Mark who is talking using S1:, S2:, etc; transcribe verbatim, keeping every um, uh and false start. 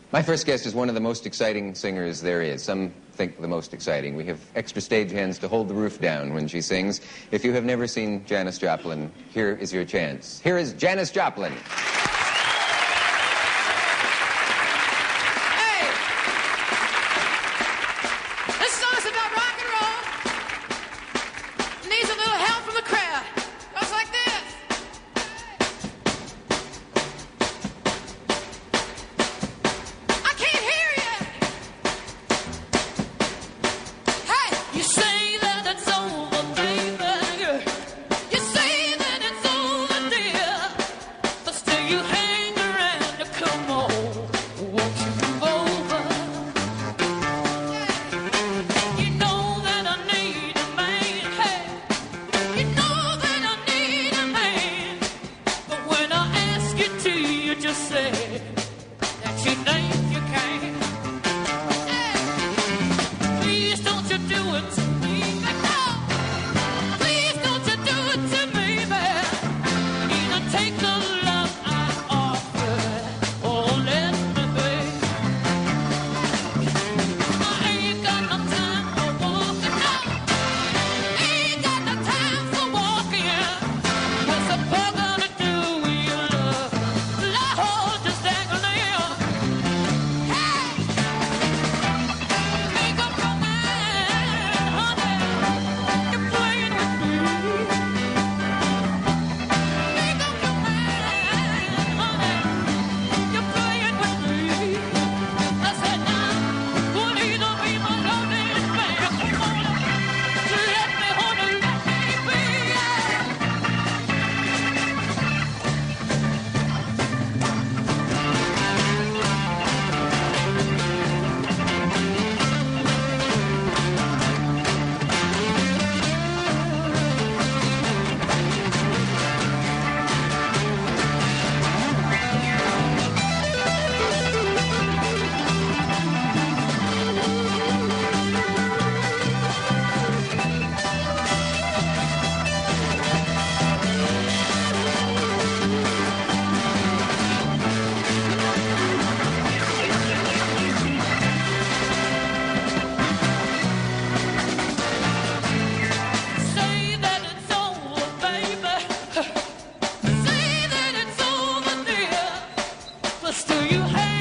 S1: My first guest is one of the most exciting singers there is. Some think the most exciting. We have extra stage hands to hold the roof down when she sings. If you have never seen Janis Joplin, here is your chance. Here is Janis Joplin.
S2: Hey! This song's about rock and roll. It needs a little help from the crowd. Goes like this. You say that it's over, baby. You say that it's over, dear. But still you hang around. Come on, won't you move over? You know that I need a man. Hey, you know that I need a man. But when I ask you to, you just say that you think you can. Please don't you do it to me, no. Please don't you do it to me, babe. Either take the love I offer or let me be. I ain't got no time for walking, no. Ain't got no time for walking. What's a boy gonna do with your love? Lord, just hang on there. Hey! Make up your mind, honey. You're playing with me. Make up your mind, honey. You're playing with me. I said now, will either be my loving man. Come on, let me, honey, let me be. Say that it's over, baby. Say that it's over, dear. But still you hang